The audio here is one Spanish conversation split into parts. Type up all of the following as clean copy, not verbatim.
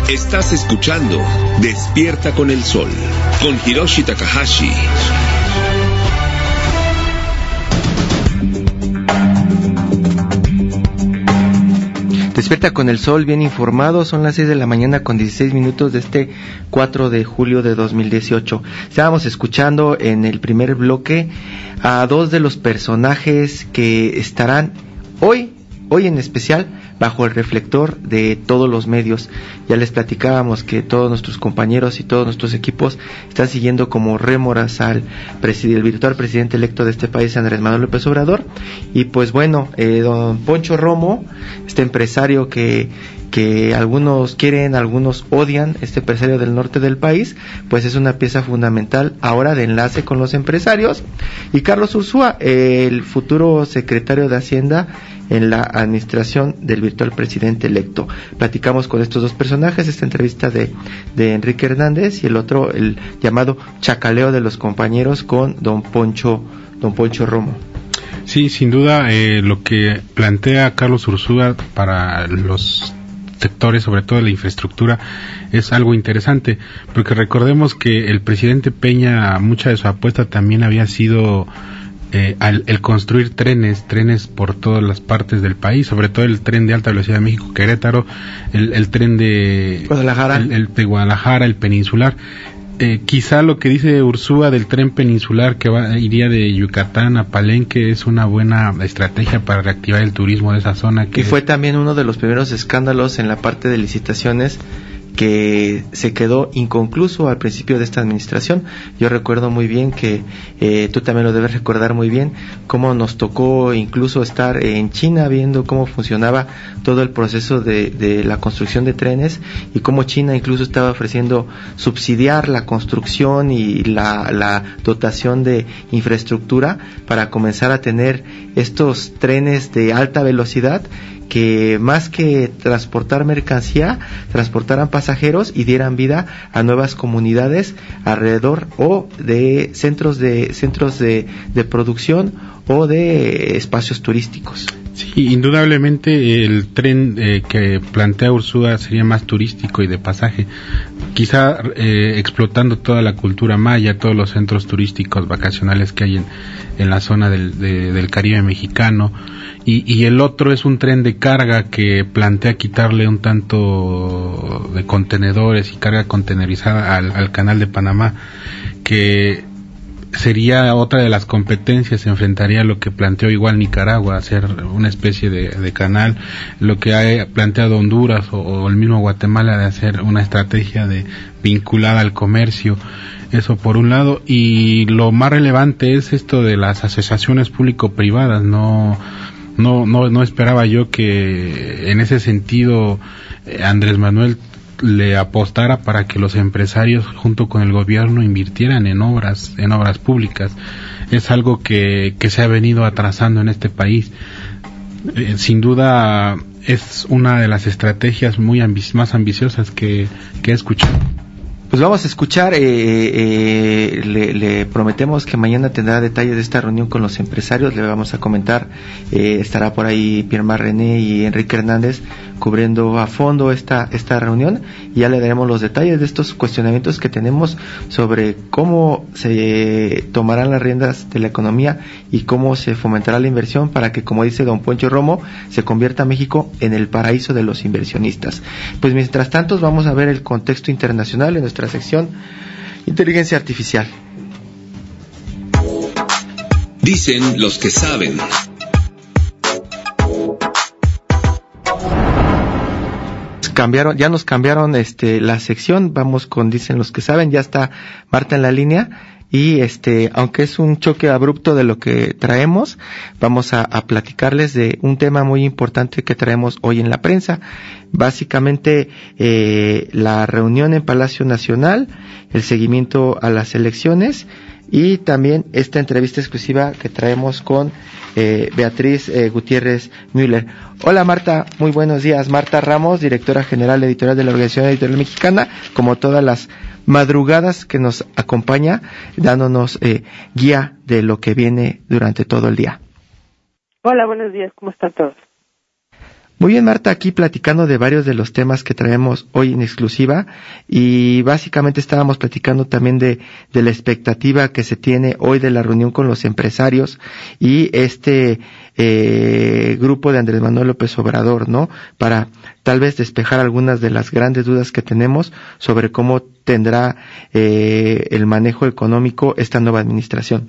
Estás escuchando Despierta con el Sol, con Hiroshi Takahashi. Despierta con el Sol, bien informado. Son las 6 de la mañana con 16 minutos de este 4 de julio de 2018. Estábamos escuchando en el primer bloque a dos de los personajes que estarán hoy en especial bajo el reflector de todos los medios. Ya les platicábamos que todos nuestros compañeros y todos nuestros equipos están siguiendo como rémoras al el virtual presidente electo de este país, Andrés Manuel López Obrador. Y pues bueno, don Poncho Romo, este empresario que algunos quieren, algunos odian, este empresario del norte del país, pues es una pieza fundamental ahora de enlace con los empresarios. Y Carlos Ursúa, el futuro secretario de Hacienda en la administración del virtual presidente electo. Platicamos con estos dos personajes, esta entrevista de Enrique Hernández, y el otro, el llamado chacaleo de los compañeros con don Poncho Romo. Sí, sin duda, lo que plantea Carlos Ursúa para los sectores, sobre todo de la infraestructura, es algo interesante, porque recordemos que el presidente Peña, mucha de su apuesta también había sido el construir trenes por todas las partes del país, sobre todo el tren de alta velocidad de México-Querétaro, el tren de Guadalajara, el de Guadalajara, el peninsular. Quizá lo que dice Ursúa del tren peninsular que iría de Yucatán a Palenque es una buena estrategia para reactivar el turismo de esa zona. Y fue también uno de los primeros escándalos en la parte de licitaciones que se quedó inconcluso al principio de esta administración. Yo recuerdo muy bien que tú también lo debes recordar muy bien, cómo nos tocó incluso estar en China viendo cómo funcionaba todo el proceso de la construcción de trenes, y cómo China incluso estaba ofreciendo subsidiar la construcción y la dotación de infraestructura para comenzar a tener estos trenes de alta velocidad que más que transportar mercancía, transportaran pasajeros y dieran vida a nuevas comunidades alrededor o de centros de producción o de espacios turísticos. Sí, indudablemente el tren que plantea Ursúa sería más turístico y de pasaje, quizá explotando toda la cultura maya, todos los centros turísticos vacacionales que hay en la zona del Caribe mexicano, y el otro es un tren de carga que plantea quitarle un tanto de contenedores y carga contenerizada al canal de Panamá, que sería otra de las competencias. Se enfrentaría a lo que planteó igual Nicaragua, hacer una especie de canal, lo que ha planteado Honduras o el mismo Guatemala, de hacer una estrategia vinculada al comercio. Eso por un lado, y lo más relevante es esto de las asociaciones público-privadas. No esperaba yo que en ese sentido Andrés Manuel le apostara para que los empresarios junto con el gobierno invirtieran en obras públicas. Es algo que se ha venido atrasando en este país. Sin duda es una de las estrategias más ambiciosas que he escuchado. Pues vamos a escuchar, le prometemos que mañana tendrá detalles de esta reunión con los empresarios. Le vamos a comentar, estará por ahí Pierre René y Enrique Hernández cubriendo a fondo esta reunión, y ya le daremos los detalles de estos cuestionamientos que tenemos sobre cómo se tomarán las riendas de la economía y cómo se fomentará la inversión para que, como dice don Poncho Romo, se convierta México en el paraíso de los inversionistas. Pues mientras tanto vamos a ver el contexto internacional en nuestra sección Inteligencia Artificial. Dicen los que saben. Ya nos cambiaron la sección. Vamos con Dicen los que saben. Ya está Marta en la línea, y aunque es un choque abrupto de lo que traemos, vamos a platicarles de un tema muy importante que traemos hoy en la prensa. Básicamente la reunión en Palacio Nacional, el seguimiento a las elecciones, y también esta entrevista exclusiva que traemos con Beatriz Gutiérrez Müller. Hola Marta, muy buenos días. Marta Ramos, directora general editorial de la Organización Editorial Mexicana, como todas las madrugadas que nos acompaña, dándonos guía de lo que viene durante todo el día. Hola, buenos días, ¿cómo están todos? Muy bien, Marta, aquí platicando de varios de los temas que traemos hoy en exclusiva, y básicamente estábamos platicando también de la expectativa que se tiene hoy de la reunión con los empresarios y grupo de Andrés Manuel López Obrador, ¿no? Para tal vez despejar algunas de las grandes dudas que tenemos sobre cómo tendrá el manejo económico esta nueva administración.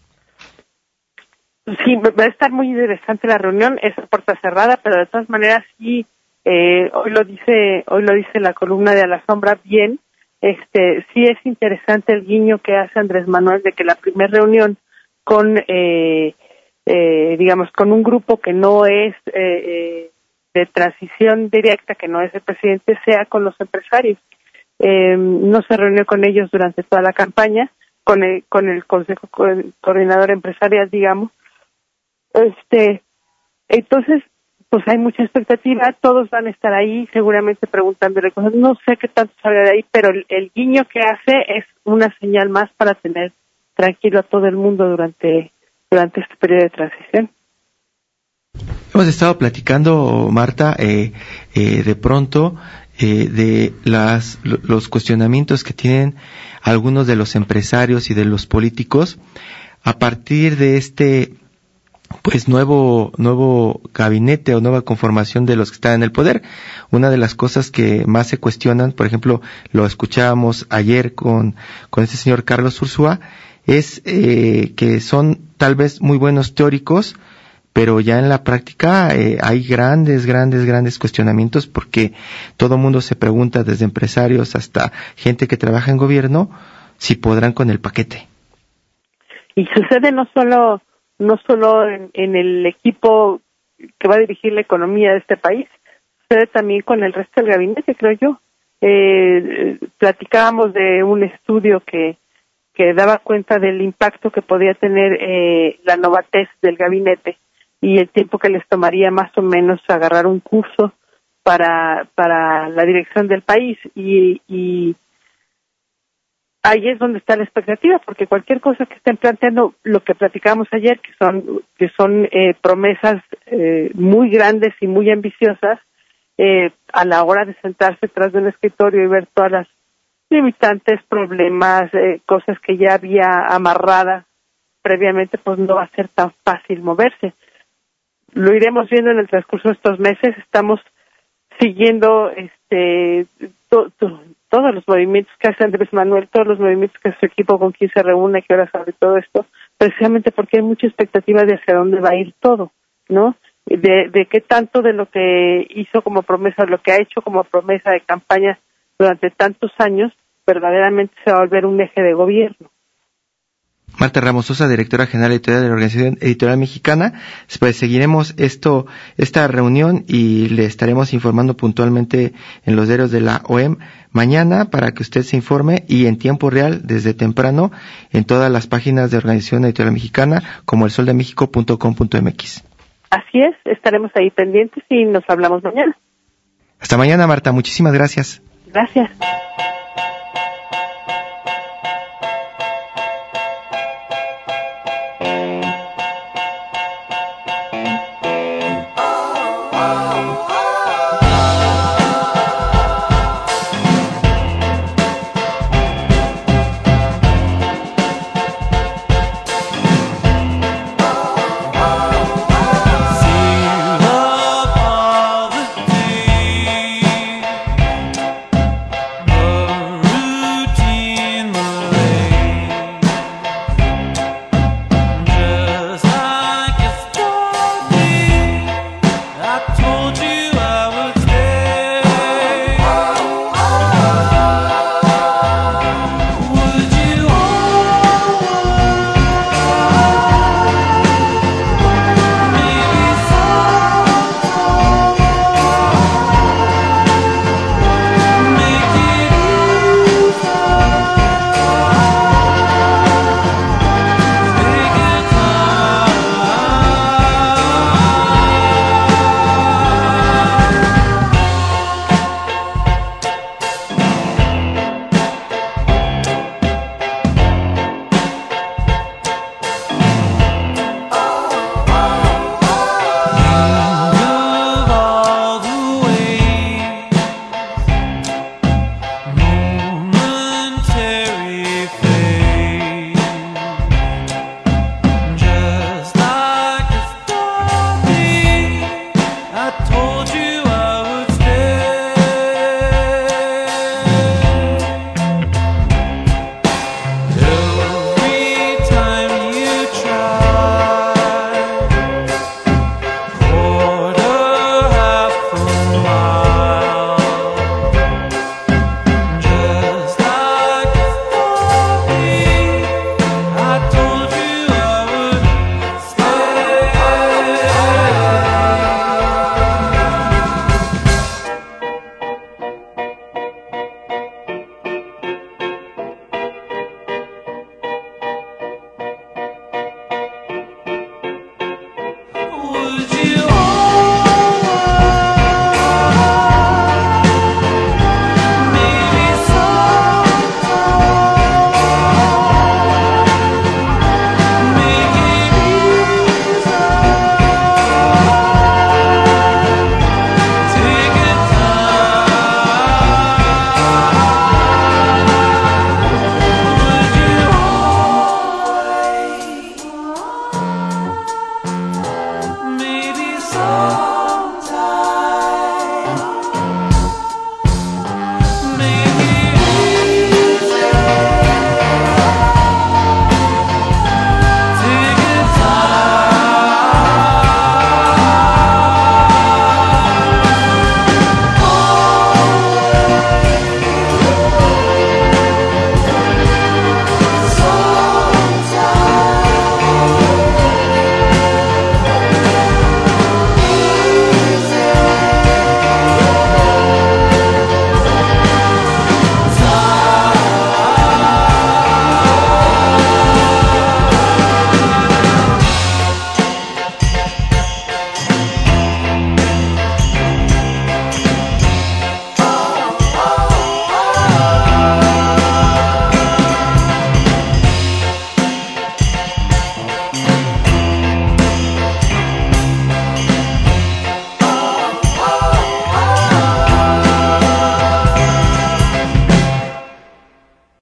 Sí, va a estar muy interesante la reunión, es a puerta cerrada, pero de todas maneras sí, hoy lo dice la columna de A la Sombra bien, sí es interesante el guiño que hace Andrés Manuel de que la primera reunión con, con un grupo que no es de transición directa, que no es el presidente, sea con los empresarios. No se reunió con ellos durante toda la campaña, con el Consejo Coordinador Empresarial, digamos. Entonces, pues hay mucha expectativa, todos van a estar ahí seguramente preguntándole cosas, no sé qué tanto salga de ahí, pero el guiño que hace es una señal más para tener tranquilo a todo el mundo durante este periodo de transición. Hemos estado platicando, Marta, de pronto de los cuestionamientos que tienen algunos de los empresarios y de los políticos a partir de nuevo gabinete o nueva conformación de los que están en el poder. Una de las cosas que más se cuestionan, por ejemplo, lo escuchábamos ayer con este señor Carlos Ursúa, es que son tal vez muy buenos teóricos, pero ya en la práctica hay grandes cuestionamientos, porque todo mundo se pregunta, desde empresarios hasta gente que trabaja en gobierno, si podrán con el paquete. Y sucede no solo en el equipo que va a dirigir la economía de este país, sucede también con el resto del gabinete, creo yo. Platicábamos de un estudio que daba cuenta del impacto que podía tener la novatez del gabinete y el tiempo que les tomaría más o menos agarrar un curso para la dirección del país, y ahí es donde está la expectativa, porque cualquier cosa que estén planteando, lo que platicamos ayer, que son promesas muy grandes y muy ambiciosas, a la hora de sentarse tras de un escritorio y ver todas las limitantes, problemas, cosas que ya había amarradas previamente, pues no va a ser tan fácil moverse. Lo iremos viendo en el transcurso de estos meses. Estamos siguiendo todos los movimientos que hace Andrés Manuel, todos los movimientos que hace su equipo, con quien se reúne, que ahora sabe todo esto, precisamente porque hay mucha expectativa de hacia dónde va a ir todo, ¿no? De qué tanto de lo que hizo como promesa, lo que ha hecho como promesa de campaña durante tantos años, verdaderamente se va a volver un eje de gobierno. Marta Ramos Sosa, directora general editorial de la Organización Editorial Mexicana. Pues seguiremos esta reunión y le estaremos informando puntualmente en los diarios de la OEM mañana, para que usted se informe, y en tiempo real, desde temprano, en todas las páginas de Organización Editorial Mexicana, como elsoldemexico.com.mx. Así es, estaremos ahí pendientes y nos hablamos mañana. Hasta mañana, Marta, muchísimas gracias. Gracias.